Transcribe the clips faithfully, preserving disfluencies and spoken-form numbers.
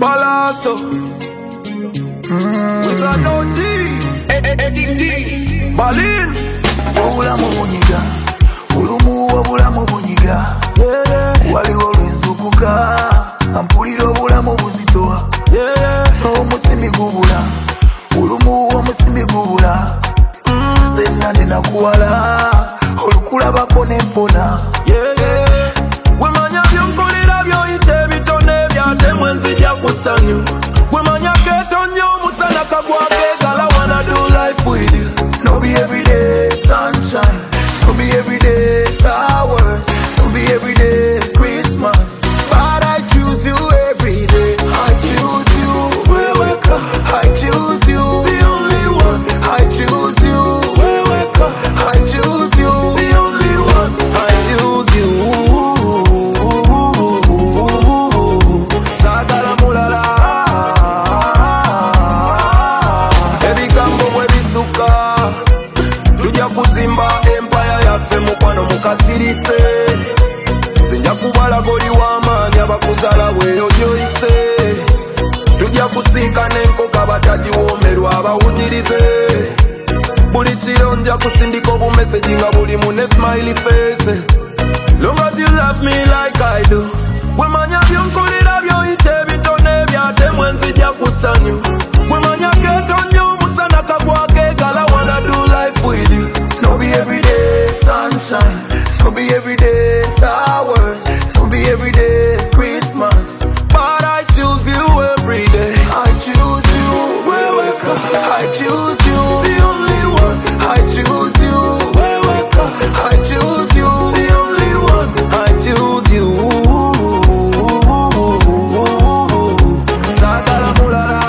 Balaso Wizard O G Eddie D Balin Obulamu bunyiga Ulumu obulamu bunyiga Waliwo lwenzukuka Ampulira obulamu buzitoa Omusimbi gubula Ulumu omusimbi gubula Senna nenakuwala Olukulabako nempona Wemanya byonkolera byoyite bitone byate mwenzija kusanyu Wemanya ketonyo musana kagwake gala wanna do life with you. No be everyday sunshine, no be everyday flowers, no be everyday Christmas, but I choose you every day. I choose you, Weweka, I choose you, the only one. I choose you, Weweka, I choose you, the only one. I choose you. Sagala mulala. Ebigambo bwe bisuka tujja kuzimba empire yaffe mukwano mukasirise sinja kubala goli w'amaanyi abakuzala bweyo gyoyise tujja kusiika n'enkoka batagiwoomerwa abawunyirize buli kiro nja kusindika obumeseji nga buli mu ne smiley faces long as you love me like I do wemanya byonkolera byoyite bitone byate mwenzija kusanyu wemanya ketonyo omusana kagwake gala wanna do life with you. no be everyday sunshine, no be everyday flowers, no be everyday Christmas, But I choose you every day. I choose you, Weweka, I choose you, the only one. I choose you, Weweka, I choose you, the only one. I choose you. Sagala mulala.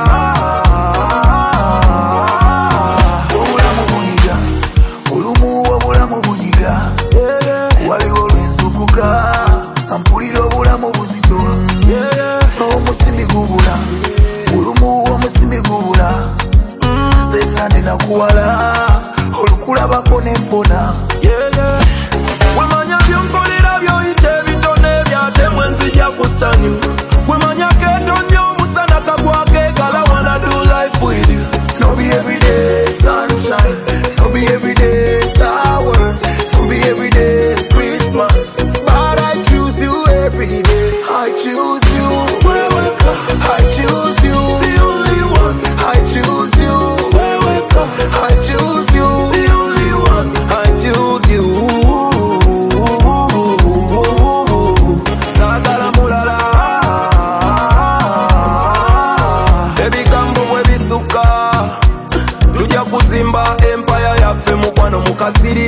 obulamu bunyiga olumu obulamu bunyiga waliwo lwenzukuka ampulira obulamu buzitoa omusimbi gubula olumu omusimbi gubula senna nenakuwala olukulabako nempona Wemanya byonkolera byoyite bitone byate mwenzija kusanyu wemanya ketonyo omusana kagwake gala wanna do life with you. no be everyday sunshine, no be everyday flowers, no be everyday Christmas, but I choose you every day. I choose you, Weweka, I choose you, the only one. I choose you, Weweka, I choose you, the only one. I choose you. Sagala mulala. Ebigambo bwe bisuka tujja kuzimba empire yaffe mukwano mukasiri